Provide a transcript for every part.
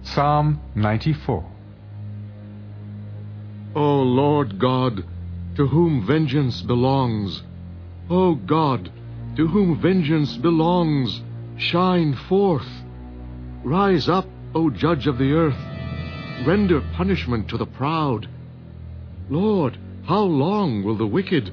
Psalm 94. O Lord God, to whom vengeance belongs, O God, to whom vengeance belongs, shine forth. Rise up, O Judge of the earth, render punishment to the proud. Lord, how long will the wicked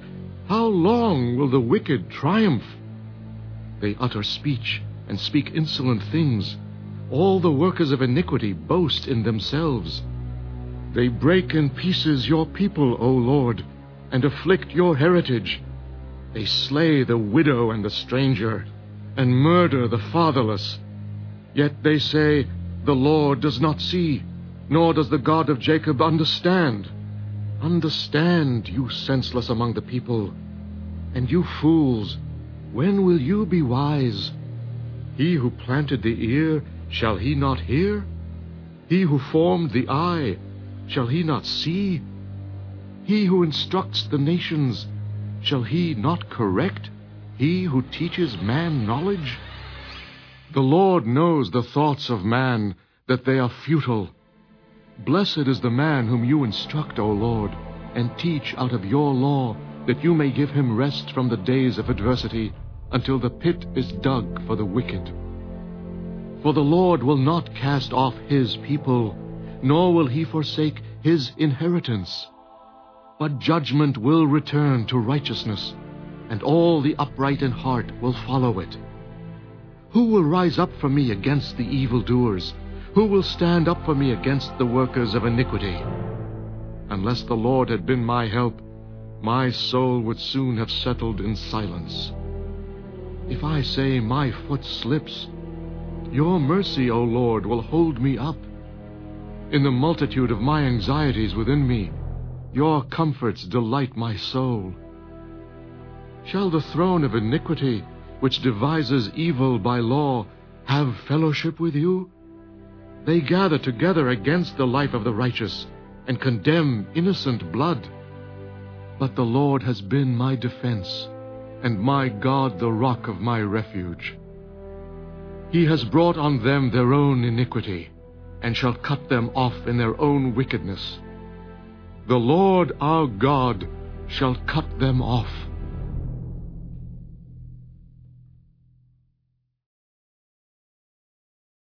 triumph? They utter speech and speak insolent things. All the workers of iniquity boast in themselves. They break in pieces your people, O Lord, and afflict your heritage. They slay the widow and the stranger, and murder the fatherless. Yet they say, the Lord does not see, nor does the God of Jacob understand. Understand, you senseless among the people, and you fools, when will you be wise? He who planted the ear, shall he not hear? He who formed the eye, shall he not see? He who instructs the nations, shall he not correct? He who teaches man knowledge? The Lord knows the thoughts of man, that they are futile. Blessed is the man whom you instruct, O Lord, and teach out of your law, that you may give him rest from the days of adversity, until the pit is dug for the wicked. For the Lord will not cast off his people, nor will he forsake his inheritance. But judgment will return to righteousness, and all the upright in heart will follow it. Who will rise up for me against the evildoers? Who will stand up for me against the workers of iniquity? Unless the Lord had been my help, my soul would soon have settled in silence. If I say my foot slips, your mercy, O Lord, will hold me up. In the multitude of my anxieties within me, your comforts delight my soul. Shall the throne of iniquity, which devises evil by law, have fellowship with you? They gather together against the life of the righteous, and condemn innocent blood. But the Lord has been my defense, and my God the rock of my refuge. He has brought on them their own iniquity, and shall cut them off in their own wickedness. The Lord our God shall cut them off.